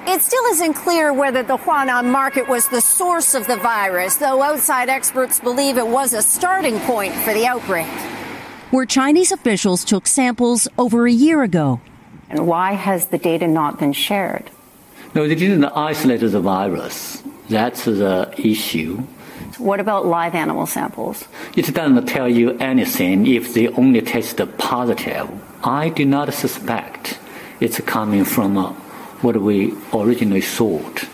It still isn't clear whether the Huanan market was the source of the virus, though outside experts believe it was a starting point for the outbreak. Where Chinese officials took samples over a year ago. And why has the data not been shared? No, they didn't isolate the virus. That's the issue. What about live animal samples? It doesn't tell you anything if they only test positive. I do not suspect it's coming from what we originally thought.